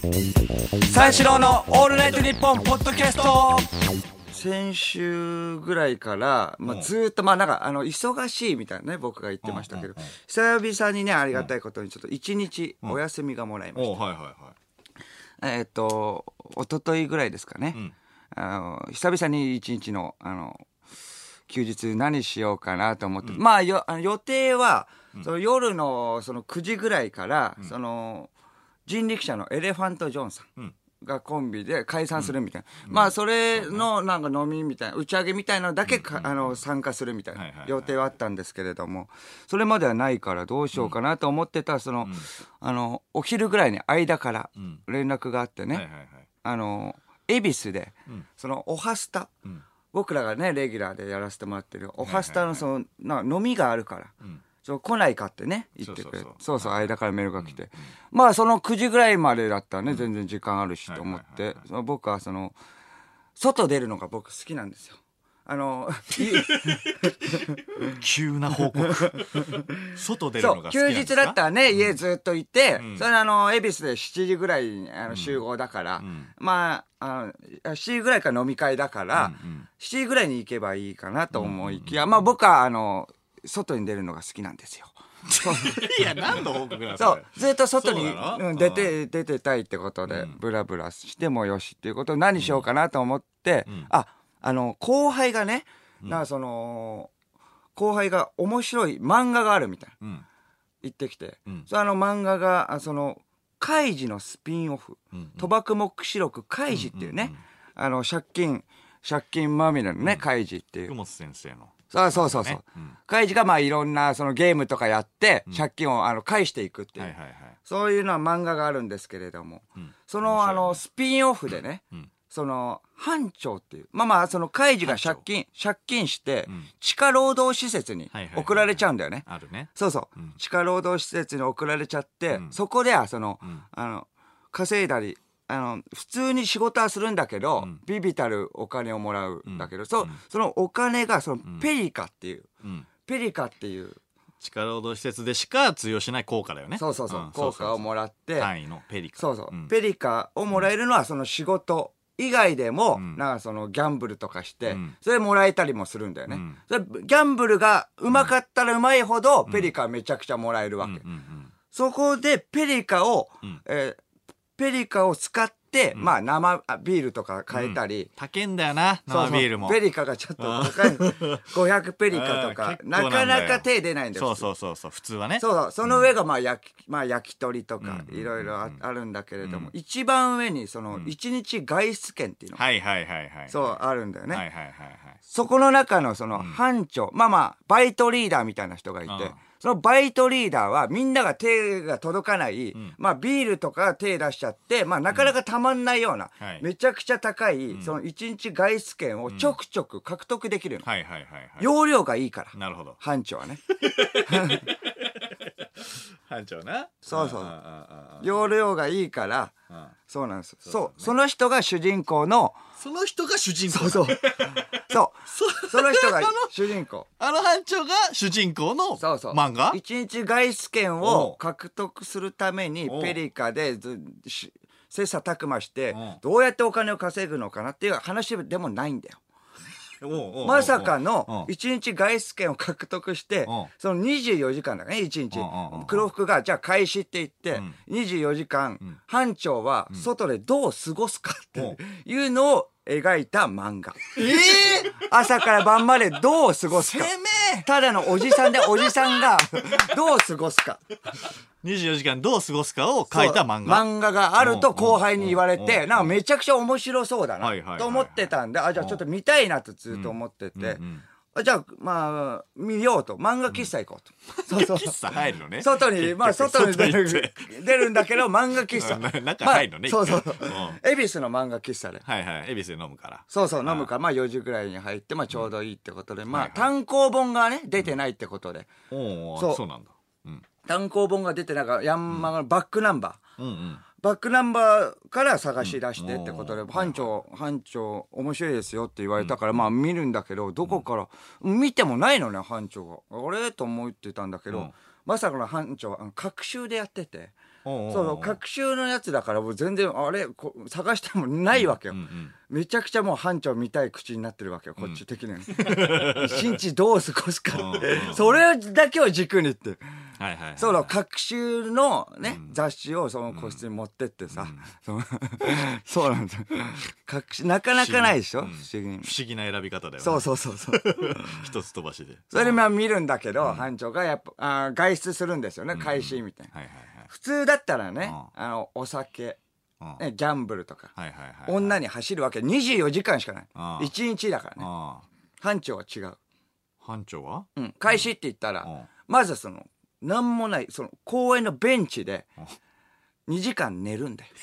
三四郎のオールナイトニッポンポッドキャスト。 先週ぐらいから、ずーっとなんか忙しいみたいなね僕が言ってましたけど、久々にねありがたいことにちょっと1日お休みがもらいました。一昨日ぐらいですかね、久々に1日の休日何しようかなと思って、予定は、その夜のその9時ぐらいから、その人力車のエレファント・ジョンさんがコンビで解散するみたいな、それのなんか飲みみたいな打ち上げみたいなのだけ参加するみたいな予定はあったんですけれども、それまではないからどうしようかなと思ってたその、お昼ぐらいに間から連絡があってね、恵比寿で、そのおはスタ、僕らがねレギュラーでやらせてもらってるおはスタのその飲みがあるから、来ないかってね言ってくれて、そう間からメールが来て、その9時ぐらいまでだったらね、全然時間あるしと思って、僕はその外出るのが僕好きなんですよ。 急な報告外出るのが好きなんですか？ 休日だったらね、家ずっといて、それ恵比寿で7時ぐらいに集合だから、7時ぐらいから飲み会だから、7時ぐらいに行けばいいかなと思いきや、僕は外に出るのが好きなんですよ。 いや何の報告なんですか？ そうずっと外に出てたいってことで、ブラブラしてもよしっていうことを何しようかなと思って、後輩がね、その後輩が面白い漫画があるみたいな、言ってきて、その漫画がそのカイジのスピンオフ、賭博黙示録カイジっていうね、借金まみれのね、カイジっていう福本先生のそう、カイジがいろんなそのゲームとかやって借金を返していくっていう、そういうのは漫画があるんですけれども、そのスピンオフでね、その班長っていうそのカイジが借金して地下労働施設に送られちゃうんだよね。 あるね。 そう、地下労働施設に送られちゃって、そこではその稼いだり普通に仕事はするんだけど、ビビたるお金をもらうんだけど、そのお金がそのペリカっていう、 地下労働施設でしか通用しない効果だよね。 そう、効果をもらって、 単位のペリカ。 ペリカをもらえるのはその仕事以外でも、なんかそのギャンブルとかして、それもらえたりもするんだよね。それギャンブルがうまかったらうまいほど、ペリカめちゃくちゃもらえるわけ。そこでペリカを使って、生ビールとか買えたり、 高いんだよな、生ビールも。 ペリカがちょっと高い500ペリカとかなかなか手出ないんだよ。 そう普通はね。 その上が焼き鳥とかいろいろあるんだけれども、一番上にその1日外出券っていうのがそうあるんだよね。そこの中のその班長、バイトリーダーみたいな人がいて、そのバイトリーダーはみんなが手が届かない、ビールとか手出しちゃって、なかなかたまんないような、めちゃくちゃ高い、その1日外出券をちょくちょく獲得できるの。容量がいいから。 なるほど。 班長はね。 班長な。 そう。容量がいいから、そうなんですよ。その人が主人公の。 その人が主人公。 その人が主人公。 班長が主人公の漫画。 一日外出券を獲得するためにペリカで切磋琢磨してどうやってお金を稼ぐのかなっていう話でもないんだよ。まさかの1日外出券を獲得してその24時間だね、1日黒服がじゃあ開始って言って24時間班長は外でどう過ごすかっていうのを描いた漫画。朝から晩までどう過ごすか、ただのおじさんでおじさんがどう過ごすか 24時間どう過ごすかを書いた漫画があると後輩に言われて、なんかめちゃくちゃ面白そうだなと思ってたんで、じゃあちょっと見たいなとずっと思ってて、じゃあ見ようと、漫画喫茶行こうと。 喫茶入るのね。 外に出るんだけど漫画喫茶中入るのね。 恵比寿の漫画喫茶で恵比寿で飲むから。 飲むから4時ぐらいに入ってちょうどいいってことで、単行本がね出てないってことで、 そうなんだ。 単行本が出てなんかヤンマガのバックナンバーから探し出してってことで、班長面白いですよって言われたから見るんだけど、どこから見てもないのね、班長があれと思ってたんだけど、まさかの班長は隔週でやってて、 そう隔週のやつだからもう全然あれ探してもないわけよ、めちゃくちゃもう班長見たい口になってるわけよこっち的には、一日どう過ごすかってそれだけを軸にってその各週のね雑誌をその個室に持ってってさそうなんですなかなかないでしょ、不思議な選び方だよね。 そう一つ飛ばしでそれまあ見るんだけど、班長がやっぱ外出するんですよね、開始みたいな、普通だったらね、お酒、ギャンブルとか、女に走るわけ24時間しかない、1日だからね。班長は違う。 班長は開始って言ったら、まずそのなんもないその公園のベンチで2時間寝るんだよ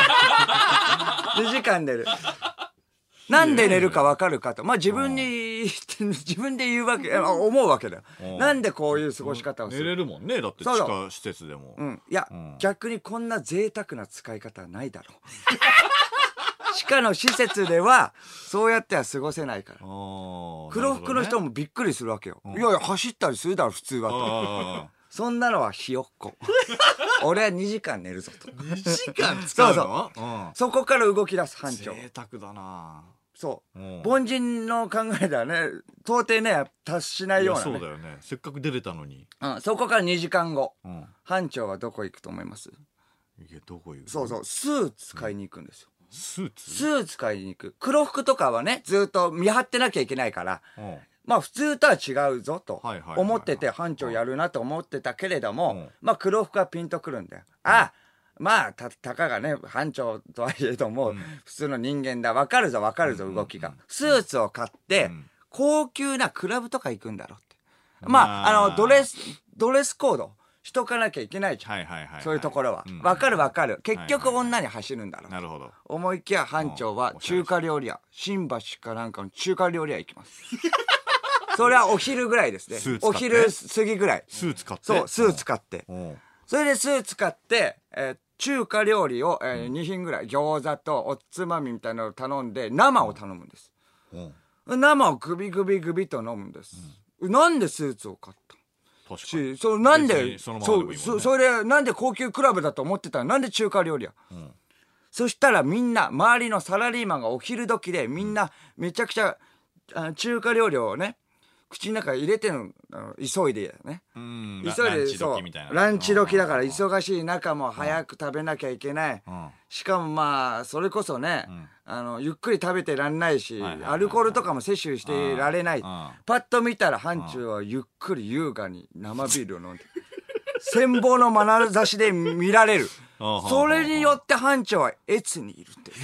2時間寝る。なんで寝るか分かるかと、まあ自分で言うわけ、思うわけだよ。なんでこういう過ごし方をする。 寝れるもんね、だって地下施設でも。 いや、逆にこんな贅沢な使い方はないだろう。地下の施設ではそうやっては過ごせないから。黒服の人もびっくりするわけよ。いやいや走ったりするだろ普通はと。そんなのはひよっこ。俺は2時間寝るぞと。 2時間使うの？ そこから動き出す班長。 贅沢だな。 そう凡人の考えではね到底ね達しないような、ね、 そうだよね。せっかく出れたのに、 そこから2時間後、班長はどこ行くと思います？ いやどこ行く？ そうスーツ買いに行くんですよ、 スーツ買いに行く。黒服とかはねずっと見張ってなきゃいけないから、まあ普通とは違うぞと思ってて班長やるなと思ってたけれども、まあ黒服はピンとくるんだよ。まあたかがね班長とはいえども、普通の人間だ分かるぞ動きが。スーツを買って、高級なクラブとか行くんだろうって。まあドレスコードしとかなきゃいけないじゃん、そういうところは。分かる結局女に走るんだろう、 なるほど。 思いきや班長は中華料理屋、新橋かなんかの中華料理屋行きます。それはお昼ぐらいですね。お昼過ぎぐらい。 スーツ買って。 そうスーツ買って、それでスーツ買って、中華料理を、2品ぐらい餃子とおつまみみたいなのを頼んで生を頼むんです、生をグビグビと飲むんです、なんでスーツを買ったし、なんでそれなんで高級クラブだと思ってたらなんで中華料理や、そしたらみんな周りのサラリーマンがお昼時でみんなめちゃくちゃ中華料理をね口の中入れてるの、急いでね、急いでランチ時だから忙しい中も早く食べなきゃいけない、しかもまあそれこそね、ゆっくり食べてらんないし、アルコールとかも摂取してられない、パッと見たら班長はゆっくり優雅に生ビールを飲んで羨望の眼差しで見られる。それによって班長は越にいるって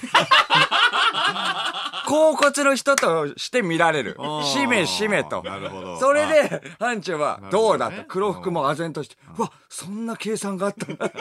甲骨の人として見られる。しめと。 なるほど。 それで班長はどうだと、黒服も唖然として、うわそんな計算があったんだ。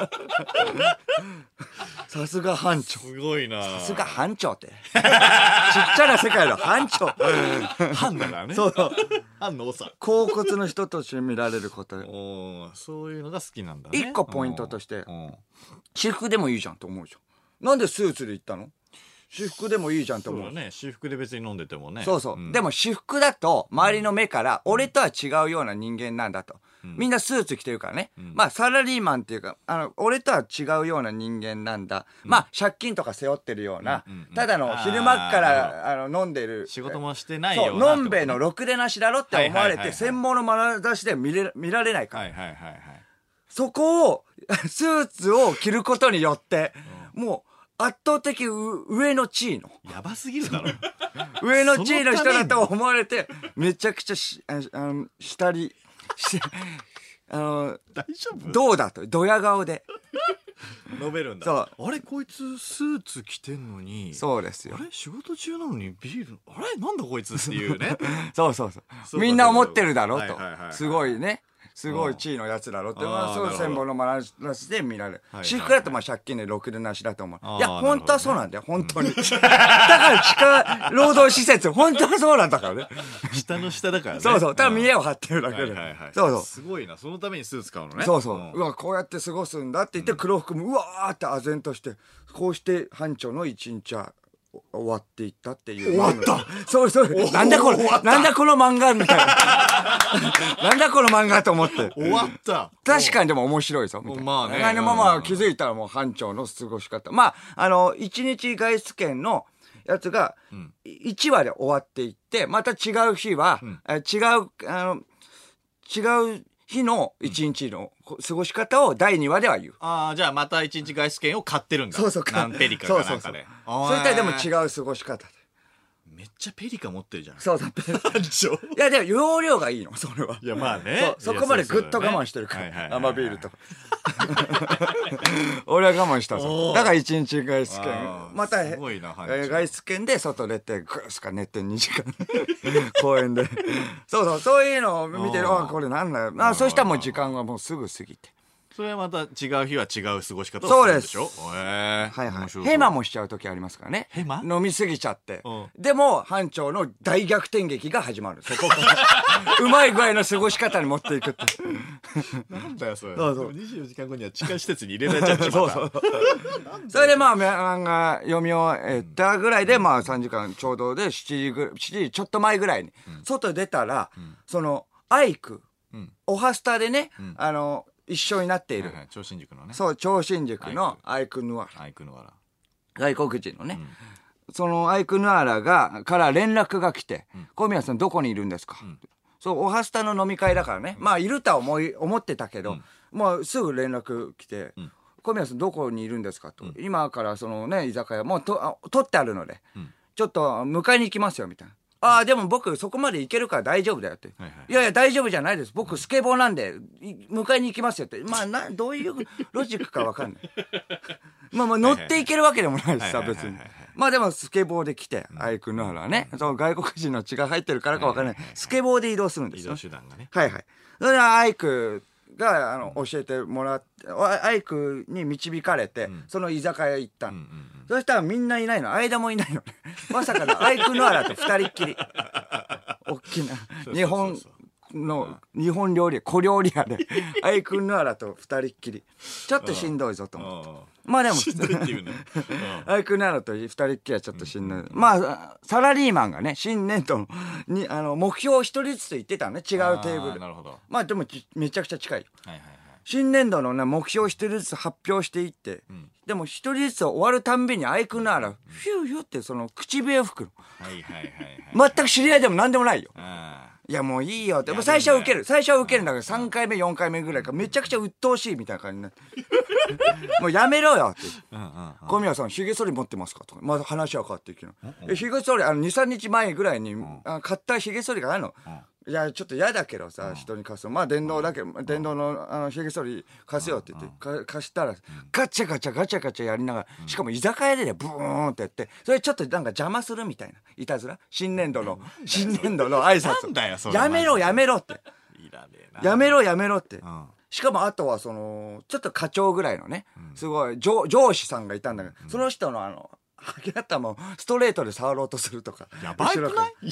さすが班長。 すごいな。 さすが班長ってちっちゃな世界の班長。 班だからね。 そう班の長。 甲骨の人として見られること。 そういうのが好きなんだね。 一個ポイントとして私服でもいいじゃんと思うじゃん。なんでスーツで行ったの？私服でもいいじゃんと思う。 そうだね。私服で別に飲んでてもね。 でも私服だと周りの目から俺とは違うような人間なんだと、みんなスーツ着てるからね、まあサラリーマンっていうか俺とは違うような人間なんだ、まあ借金とか背負ってるような、ただの昼間から飲んでる仕事もしてないような、 のんべえのろくでなしだろって思われて専門の眼差しで見られないから、そこをスーツを着ることによってもう圧倒的上の地位のやばすぎるだろ上の地位の人だと思われてめちゃくちゃ下り大丈夫？ どうだとドヤ顔で述べるんだ。あれこいつスーツ着てんのに。 そうですよ。 あれ仕事中なのにビール、あれなんだこいつっていうね。 そうみんな思ってるだろと、すごいねすごい地位のやつだろって、そう専門の眼差しで見られる。私服だと借金でろくでなしだと思う。いや本当はそうなんだよ本当に。だから地下労働施設本当はそうなんだからね。 下の下だからね。 ただ見栄を張ってるだけで。 すごいな。そのためにスーツ買うのね。 うわこうやって過ごすんだって言って黒服もうわーって唖然としてこうして班長の一日は終わっていったっていう。 終わった。 そうなんだこれ、なんだこの漫画みたいな。なんだこの漫画と思って。 終わった。 確かにでも面白いぞみたいな。 まあね。 まあ気づいたらもう班長の過ごし方。まあ一日外出券のやつが1話で終わっていって、また違う日は、違う日の一日の過ごし方を第2話では言う。 ああ、じゃあまた一日外出券を買ってるんだ。 そうそう、 何ペリカかなんかで。 それとはでも違う過ごし方で。 めっちゃペリカ持ってるじゃん。 そうだ、 班長。 いやでも容量がいいの、それは。 いやまあね。 そこまでぐっと我慢してるから。生ビールとか。俺は我慢したぞ。だから一日外出券。また外出券で外出て、ぐっすか寝て2時間。公園で。そういうのを見て、これなんだよ。そうしたらもう時間はもうすぐ過ぎて。 それはまた違う日は違う過ごし方をするんでしょ。そうです。はいはい。ヘマもしちゃう時ありますからね。 ヘマ飲みすぎちゃって。でも、班長の大逆転劇が始まる。そこから。うまい具合の過ごし方に持っていくって。 なんだよ、それ。24時間後には地下施設に入れられちゃってそう。 それでまあ、漫画読み終えたぐらいで、まあ3時間ちょうどで7時ちょっと前ぐらいに、外出たら、その、アイク、オハスタでね、一緒になっている。 超新塾のね。 そう、超新塾のアイク・ヌアラ。外国人のね。そのアイク・ヌアラから連絡が来て、小宮さんどこにいるんですか？そう、オハスタの飲み会だからね。まあ、いるとは思ってたけど、もうすぐ連絡来て、小宮さんどこにいるんですかと。今からそのね、居酒屋、もう取ってあるので、ちょっと迎えに行きますよ、みたいな。ああ、でも僕そこまで行けるから大丈夫だよって。いやいや、大丈夫じゃないです。僕スケボーなんで、迎えに行きますよって。まあ、どういうロジックかわかんない。まあ乗っていけるわけでもないしさ、別に。まあでもスケボーで来て、アイク・ヌアラはね、その外国人の血が入ってるからかわかんない。スケボーで移動するんですよ。 移動手段がね。 はいはい。それでアイクが教えてもらって、アイクに導かれて、その居酒屋行ったの。そしたらみんないないの。間もいないのね。まさかのアイク・ヌアラと二人っきり。大きな日本料理、小料理屋で、アイク・ヌアラと二人っきり。ちょっとしんどいぞと思って。まあでも、アイク・ヌアラと二人っきりはちょっとしんどい。まあ、サラリーマンがね、新年度に、目標を一人ずつ言ってたね。違うテーブル。まあでも、めちゃくちゃ近い。新年度の、ね、目標を一人ずつ発表していって、でも一人ずつ終わるたんびにアイク・ヌアラ、フューフューってその口笛を吹くの。全く知り合いでも何でもないよ。いやもういいよって。最初は受ける。最初は受けるんだけど、3回目、4回目ぐらいからめちゃくちゃ鬱陶しいみたいな感じになって。もうやめろよって。小宮さん、髭剃り持ってますかとか。まだ話は変わっていくの。髭剃り、2、3日前ぐらいに、買った髭剃りがあるの。いや、ちょっと嫌だけどさ、人に貸すの。まあ、電動の、髭剃り貸すよって言って、貸したら、ガチャガチャやりながら、しかも居酒屋でね、ブーンってやって、それちょっとなんか邪魔するみたいな。いたずら新年度の挨拶。 なんだよ、それ。 やめろって。 いらねえな。 やめろって。しかもあとはちょっと課長ぐらいのね、すごい上司さんがいたんだけど、その人のハゲ頭もストレートで触ろうとするとか。 やばくない？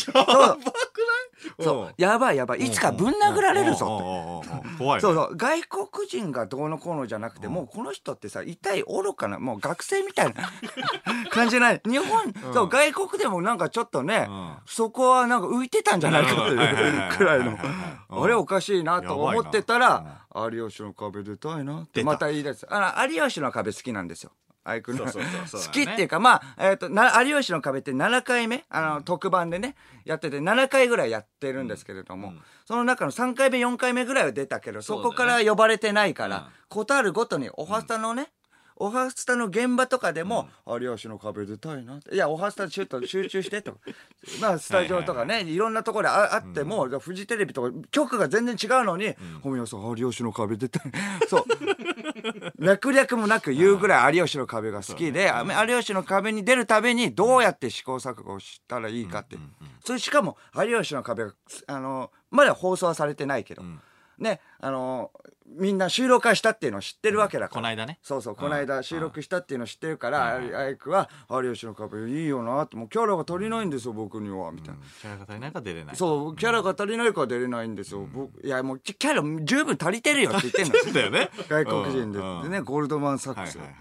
そう。やばい。いつかぶん殴られるぞって。 怖い。 そう。外国人がどうのこうのじゃなくて、もうこの人ってさ、痛い愚かな、もう学生みたいな感じない。日本、そう、外国でもなんかちょっとね、そこはなんか浮いてたんじゃないかっていうくらいの、あれおかしいなと思ってたら、有吉の壁出たいなってまた言い出す。有吉の壁好きなんですよ。アイクの好きっていうか、まあ、有吉の壁って7回目、特番でね、やってて、7回ぐらいやってるんですけれども、その中の3回目、4回目ぐらいは出たけど、そこから呼ばれてないから、ことあるごとに、オハスタの現場とかでも、有吉の壁出たいなって。いや、オハスタちょっと集中してとか。まあ、スタジオとかね、いろんなところであっても、フジテレビとか、局が全然違うのに、小宮さん、有吉の壁出たい。そう。略もなく言うぐらい有吉の壁が好きで、有吉の壁に出るたびにどうやって試行錯誤したらいいかって。それしかも、有吉の壁が、まだ放送はされてないけど、ね、みんな収録はしたっていうのを知ってるわけだから。 この間ね。 そう、この間収録したっていうのを知ってるから、アイクは、有吉の壁いいよなって、もうキャラが足りないんですよ、僕には、みたいな。 キャラが足りないから出れない。 そう、キャラが足りないから出れないんですよ。いや、もうキャラ十分足りてるよって言ってんの。 そうだよね。 外国人でね、ゴールドマン・サックス。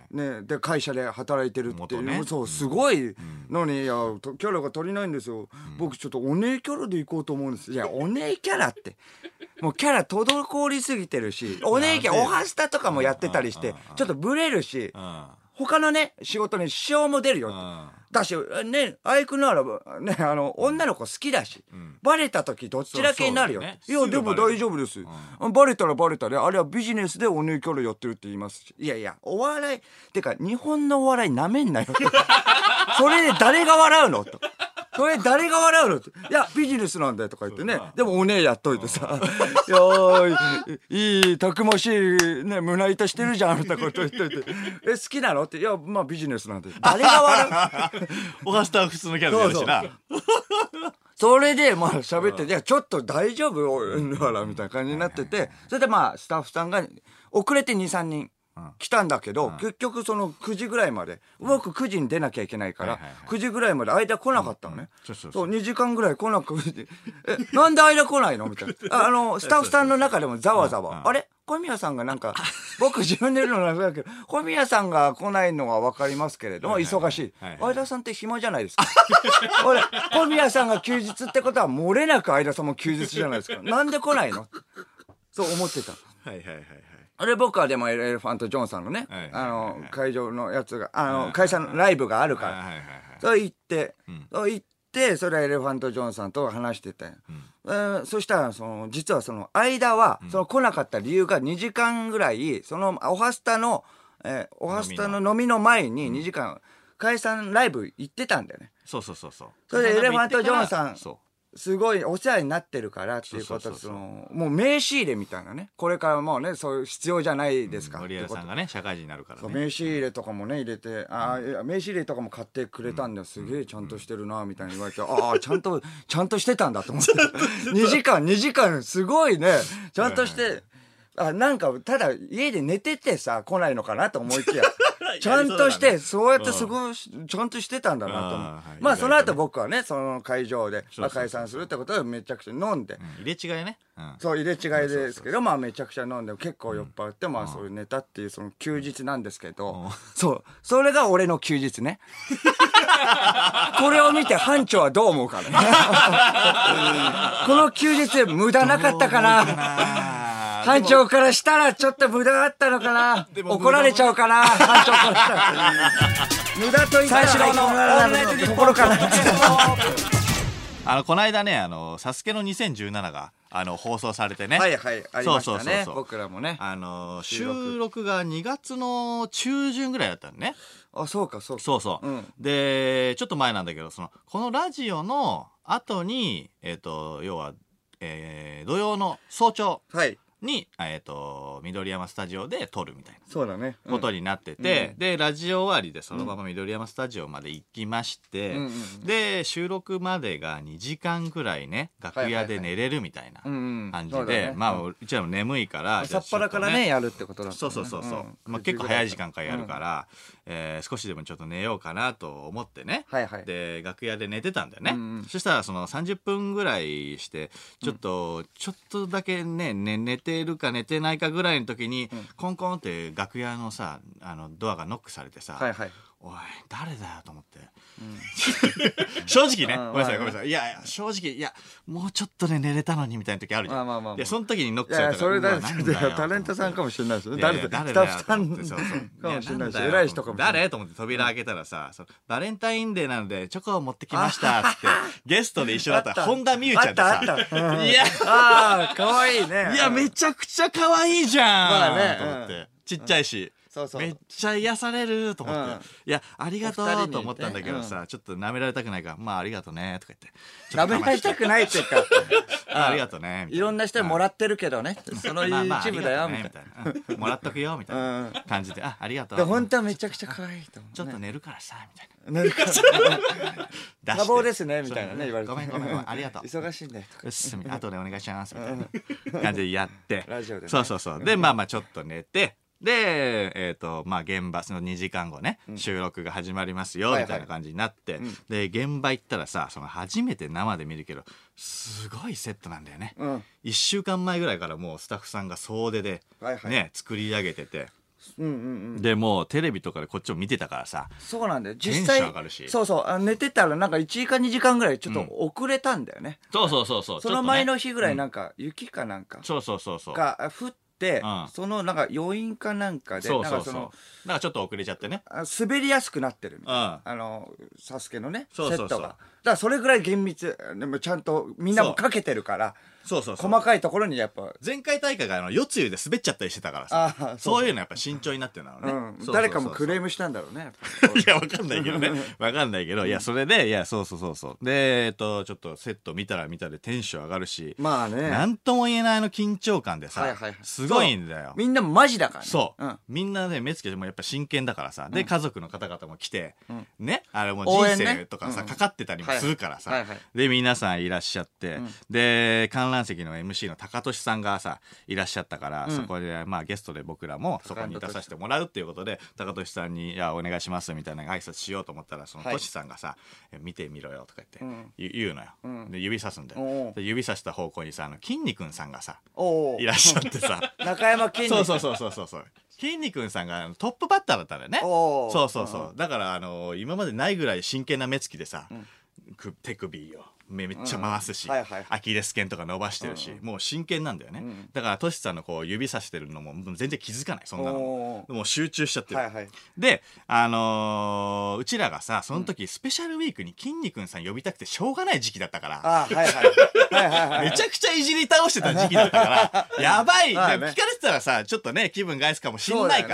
ね、で会社で働いてるっていう、 ね、 そうすごいのに、いやキャラが足りないんですよ、僕ちょっとお姉キャラで行こうと思うんです。いやお姉キャラってもうキャラ滞りすぎてるし、お姉キャラおはスタとかもやってたりしてちょっとブレるし、他のね仕事に支障も出るよってだしね、アイクならね女の子好きだし、バレた時どっちだけになるよって、いやでも大丈夫です、バレたらバレたで、あれはビジネスでお姉キャラやってるって言いますし、いやいやお笑いてか日本のお笑いなめんなよそれで誰が笑うのと、それ誰が笑うのって、いやビジネスなんだよとか言ってね、でもお姉やっといてさ、いやいいたくましいね胸板してるじゃんみたいなこと言っといて、好きなのって、いやまあビジネスなんで、誰が笑うおはスタは普通のキャラでやるしな。 それでまあ喋ってて、いやちょっと大丈夫ほらみたいな感じになってて、それでまあスタッフさんが遅れて 2,3 人来たんだけど、結局その9時ぐらいまで、僕9時に出なきゃいけないから、9時ぐらいまで間来なかったのね。そう2時間ぐらい来なくて、なんで間来ないのみたいな。スタッフさんの中でもざわざわ、あれ小宮さんがなんか、僕自分で言うのなんだけど、小宮さんが来ないのは分かりますけれども、忙しい。相田さんって暇じゃないですか。俺、小宮さんが休日ってことは、漏れなく相田さんも休日じゃないですか。なんで来ないのそう思ってた。 はいはいはいはい。 あれ僕はでもエレファントジョンさんのね、会場のやつが、会社のライブがあるから、そう行って、それはエレファントジョンさんと話してて、そしたら実はその間はその来なかった理由が2時間ぐらいそのおはスタの飲みの前に2時間解散ライブ行ってたんだよね。 そう。 それでエレファントジョンさんすごいお世話になってるからっていうことで、もう名刺入れみたいなね、これからもうねそういう必要じゃないですか、 森枝さんがね社会人になるからね、 名刺入れとかもね入れて、いや名刺入れとかも買ってくれたんですげえちゃんとしてるなみたいに言われて、ちゃんとしてたんだと思って2時間すごいねちゃんとしてなんかただ家で寝ててさ来ないのかなと思いきやちゃんとしてそうやってすごいちゃんとしてたんだなと思う。まあその後僕はねその会場で解散するってことでめちゃくちゃ飲んで、 入れ違いね、 そう入れ違いですけど、まあめちゃくちゃ飲んで結構酔っ払って、まあそういうネタっていうその休日なんですけど、それが俺の休日ねこれを見て班長はどう思うかねこの休日無駄なかったかな班長からしたらちょっと無駄だったのかな、怒られちゃうかな班長からしたら無駄と言ったら最初のところかなこの間ねサスケの2017が放送されてね、 はいはいありましたね。僕らもね収録が2月の中旬ぐらいだったのね。 そう、 でちょっと前なんだけどこのラジオの後に要は土曜の早朝に、緑山スタジオで撮るみたいなそうだね、 ことになってて、でラジオ終わりでそのまま緑山スタジオまで行きまして、で収録までが2時間ぐらいね楽屋で寝れるみたいな感じで、まあうちらも眠いから朝っぱらからねやるってことだったね。 そう、まあ、結構早い時間からやるから、少しでもちょっと寝ようかなと思ってね、で楽屋で寝てたんだよね、そしたらその30分ぐらいしてちょっとだけね寝てるか寝てないかぐらいの時に、コンコンって楽屋のさドアがノックされてさ、おい誰だよと思って、正直ね、ごめんなさい、いや正直もうちょっとで寝れたのにみたいな時あるじゃん。いやその時にノックされたら、 それだタレントさんかもしれないですよね。誰だスタッフさんかもしれないし、偉い人かもしれない。 誰と思って扉開けたらさ、バレンタインデーなのでチョコを持ってきましたってゲストで一緒だった本田望結ちゃんでさ、いや可愛いね。 いやめちゃくちゃ可愛いじゃんと思って、ちっちゃいしめっちゃ癒されると思って、いやありがとうと思ったんだけどさ、ちょっと舐められたくないから、まあありがとうねとか言って舐められたくないっていうかありがとうねみたいな、 いろんな人にもらってるけどね、その一部だよみたいな、もらっとくよみたいな感じで、ありがとう、 本当はめちゃくちゃ可愛いと思う。 ちょっと寝るからさみたいな、寝るから多忙ですねみたいなね言われて、 ごめんありがとう忙しいんだよあとでお願いしますみたいな感じでやってラジオでそうでまあちょっと寝て、でまあ現場その2時間後ね、収録が始まりますよみたいな感じになって、で現場行ったらさ、その初めて生で見るけどすごいセットなんだよね、1週間前ぐらいからもうスタッフさんが総出でね作り上げてて、 でもうテレビとかでこっちを見てたからさ、 そうなんだよ実際。テンション上がるし、 そうそう寝てたらなんか1時間2時間ぐらいちょっと遅れたんだよね、 そうそうそうそう。 その前の日ぐらいなんか雪かなんかそうそうそうそうが降って、そのなんか余韻かなんかでそうそうそう、なんかちょっと遅れちゃってね、 滑りやすくなってるみたいな、サスケのねセットが。だからそれぐらい厳密でもちゃんとみんなもかけてるから、 そうそうそう、 細かいところにやっぱ前回大会が夜露で滑っちゃったりしてたからさ、そういうのやっぱ慎重になってるんだろうね。 誰かもクレームしたんだろうね。 いやわかんないけどね、わかんないけど、いやそれで、いやそうそうそうそうで、ちょっとセット見たら見たでテンション上がるし、 まあね、 なんとも言えない緊張感でさ、すごいんだよ。 みんなマジだからね。 そう、みんなね目つけてもやっぱ真剣だからさ、で家族の方々も来てね、あれもう人生とかさかかってたりもするからさ、で皆さんいらっしゃって、で観覧席の MC の高俊さんがさいらっしゃったから、そこでまあゲストで僕らもそこに出させてもらうっていうことで、高俊さんに「いやお願いします」みたいな挨拶しようと思ったら、その俊さんがさ「見てみろよ」とか言って言うのよ。で指さすんだよ。で指さした方向にさ筋肉さんがさいらっしゃってさ、 中山筋肉、 そう筋肉さんがトップバッターだったんだよね。そうそうそう、だから今までないぐらい真剣な目つきでさ、手首をめっちゃ回すし、アキレス腱とか伸ばしてるし、もう真剣なんだよね。だからトシさんのこう指さしてるのも全然気づかない、そんなのもう集中しちゃってる。でうちらがさその時スペシャルウィークに筋肉さん呼びたくてしょうがない時期だったから、めちゃくちゃいじり倒してた時期だったからやばい、聞かれてたらさちょっとね気分害すかもしんないから、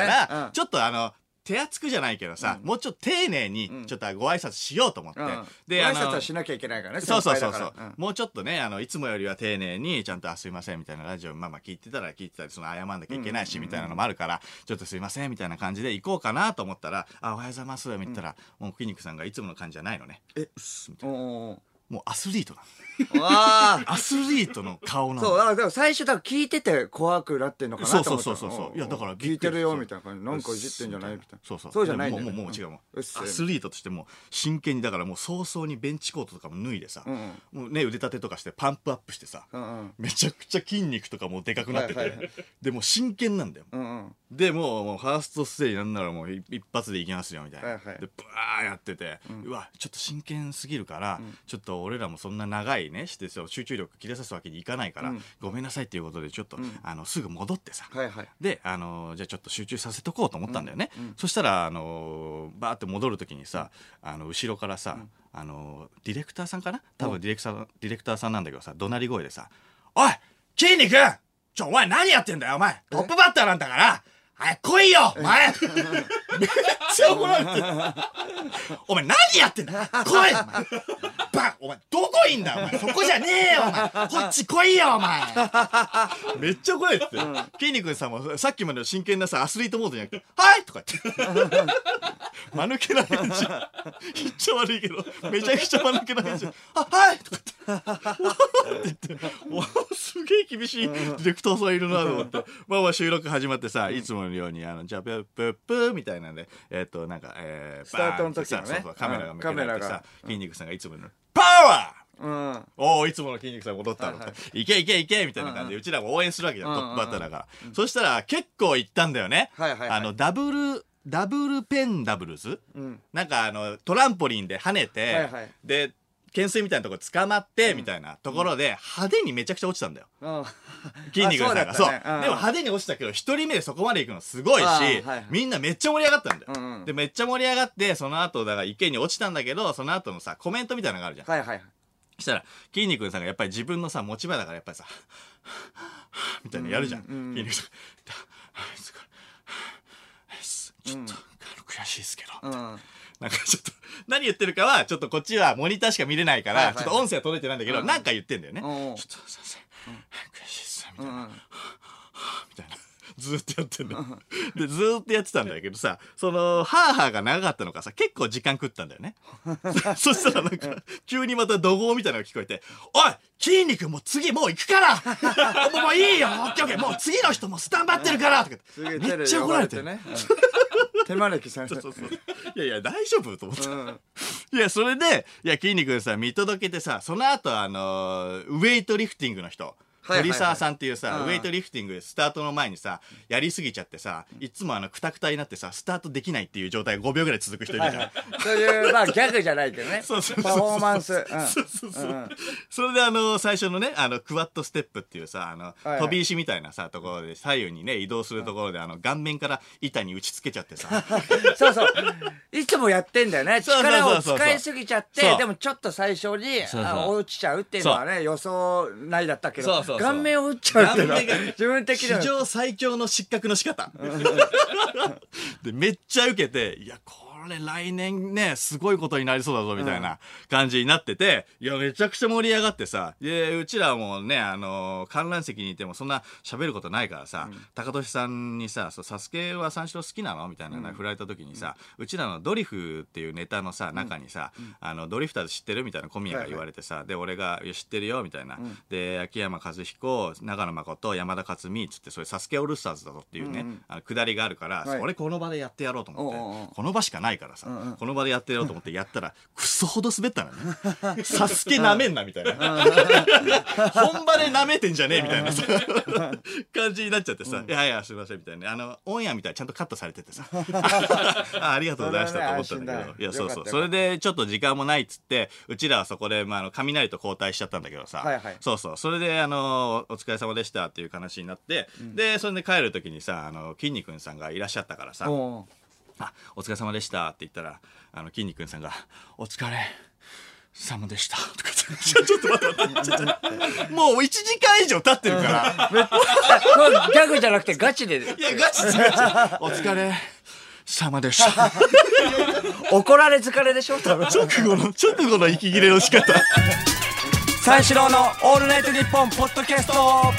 ちょっと手厚くじゃないけどさ、もうちょっと丁寧にちょっとご挨拶しようと思って、 でご挨拶はしなきゃいけないからね。 そうそうそうそう、もうちょっとねいつもよりは丁寧にちゃんと「すいません」みたいな、ラジオまあまあ聞いてたらその謝んなきゃいけないしみたいなのもあるから、ちょっとすいませんみたいな感じで行こうかなと思ったら「おはようございます」みたいな、もう筋肉さんがいつもの感じじゃないのね。うっすみたいな、もうアスリートなの。アスリートの顔なの。 そう、でも最初だから聞いてて怖くなってんのかなと思った。 そういやだから聞いてるよみたいな感じ、なんかいじってんじゃないみたいな。そうじゃないんだよ。 もう違う、もうアスリートとしても真剣に、だからもう早々にベンチコートとかも脱いでさ、もうね腕立てとかしてパンプアップしてさ、めちゃくちゃ筋肉とかもでかくなってて、でも真剣なんだよ。でもうファーストステージなんならもう一発でいきますよみたいな、でブワーやってて、うわちょっと真剣すぎるから、ちょっと俺らもそんな長いねして集中力切れさすわけにいかないから、ごめんなさいっていうことでちょっと、すぐ戻ってさ、でじゃあちょっと集中させとこうと思ったんだよね。そしたらバーって戻る時にさ、後ろからさ、ディレクターさんかな、多分ディレクターさんなんだけどさ、怒鳴り声でさ「おい筋肉お前何やってんだよ、お前トップバッターなんだから早く来いよお前」めっちゃ怒られてるお前何やってんだ来いお前どこいんだお前、そこじゃねえよお前、こっち来いよお前めっちゃ怒られてて、筋肉さんもさっきまでの真剣なさアスリートモードじゃなくて「はい!」とか言って間抜けな返事、言っちゃ悪いけどめちゃくちゃ間抜けな返事「はい!」とか言ってすげえ厳しいディレクターさんいるなと思って、まあ収録始まってさ、いつものようにじゃあプップップーみたいなんでなんかスタートの時のね、 カメラが向けられてさ、筋肉さんがいつものパワー、おおいつもの筋肉さん戻ったの、いけいけいけみたいな感じでうちらも応援するわけじゃん、トップバッターだから。そしたら結構いったんだよね。ダブルペンダブルズ、なんかトランポリンで跳ねて、で懸垂みたいなところ捕まってみたいなところで派手にめちゃくちゃ落ちたんだよ、筋肉さんが。そうでも派手に落ちたけど一人目でそこまで行くのすごいし、みんなめっちゃ盛り上がったんだよ。でめっちゃ盛り上がって、その後だから池に落ちたんだけど、その後のさコメントみたいなのがあるじゃん。そしたら筋肉さんがやっぱり自分のさ持ち場だからやっぱりさみたいなやるじゃん、筋肉さんちょっと悔しいですけど、なんかちょっと何言ってるかはちょっとこっちはモニターしか見れないからちょっと音声は届いてないんだけど、なんか言ってんだよね。ちょっとすいません悔しいっすみたいな、みたいなずーっとやってんだよでずーっとやってたんだけどさ、そのハーハーが長かったのかさ結構時間食ったんだよねそしたらなんか急にまた怒号みたいなのが聞こえて「おい筋肉もう次もう行くからもういいよオッケーオッケーもう次の人もスタンバってるから」とかめっちゃ怒られてね手招きされて、 いやいや大丈夫と思った、いやそれで筋肉さ見届けてさ、その後ウェイトリフティングの人鳥沢さんっていうさ、ウェイトリフティングスタートの前にさやりすぎちゃってさ、いつもクタクタになってさスタートできないっていう状態が5秒ぐらい続く人いるじゃん。 そういうまあギャグじゃないけどね、パフォーマンス。 それで最初のねクワッドステップっていうさ飛び石みたいなさところで左右にね移動するところで顔面から板に打ちつけちゃってさそうそう、いつもやってんだよね。力を使いすぎちゃって、でもちょっと最初に落ちちゃうっていうのはね予想内だったけど、顔面を打っちゃうっていうのは自分的には史上最強の失格の仕方でめっちゃ受けて、いやこれ来年ねすごいことになりそうだぞみたいな感じになってて、いやめちゃくちゃ盛り上がってさ、でうちらもね観覧席にいてもそんな喋ることないからさ、高俊さんにさ「サスケは三四郎好きなの?」みたいな振られた時にさ、うちらのドリフっていうネタのさ中にさドリフターズ知ってるみたいな小宮が言われてさ、で俺が知ってるよみたいな、で秋山和彦、長野誠、山田勝美っつって、それサスケオールスターズだぞっていうねくだりがあるから、それこの場でやってやろうと思って、この場しかないからさ、この場でやってやろうと思ってやったらクソほど滑ったのね。サスケなめんなみたいな本場でなめてんじゃねえみたいなさ感じになっちゃってさ、いやいやすいませんみたいな、オンエアみたいなちゃんとカットされててさありがとうございましたと思ったんだけど、いやそうそう、それでちょっと時間もないっつってうちらはそこで雷と交代しちゃったんだけどさ、そうそう、それでお疲れ様でしたっていう話になって、でそれで帰る時にさきんに君さんがいらっしゃったからさ、お疲れ様でしたって言ったらきんに君さんがお疲れ様でしたとか言ってちょっと待ってもう1時間以上経ってるからギャグじゃなくてガチで、いやガチお疲れ様でした怒られ疲れでしょ直後の息切れの仕方三四郎のオールナイトニッポンポッドキャスト。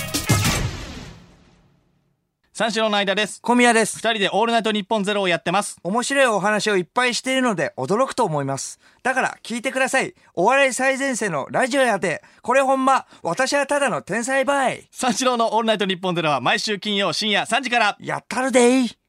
三四郎の間です。 小宮です。 二人でオールナイトニッポンゼロをやってます。 面白いお話をいっぱいしているので驚くと思います。だから聞いてください。お笑い最前線のラジオやで、これほんま私はただの天才バイ。 三四郎のオールナイトニッポンゼロは毎週金曜深夜3時からやったるでい。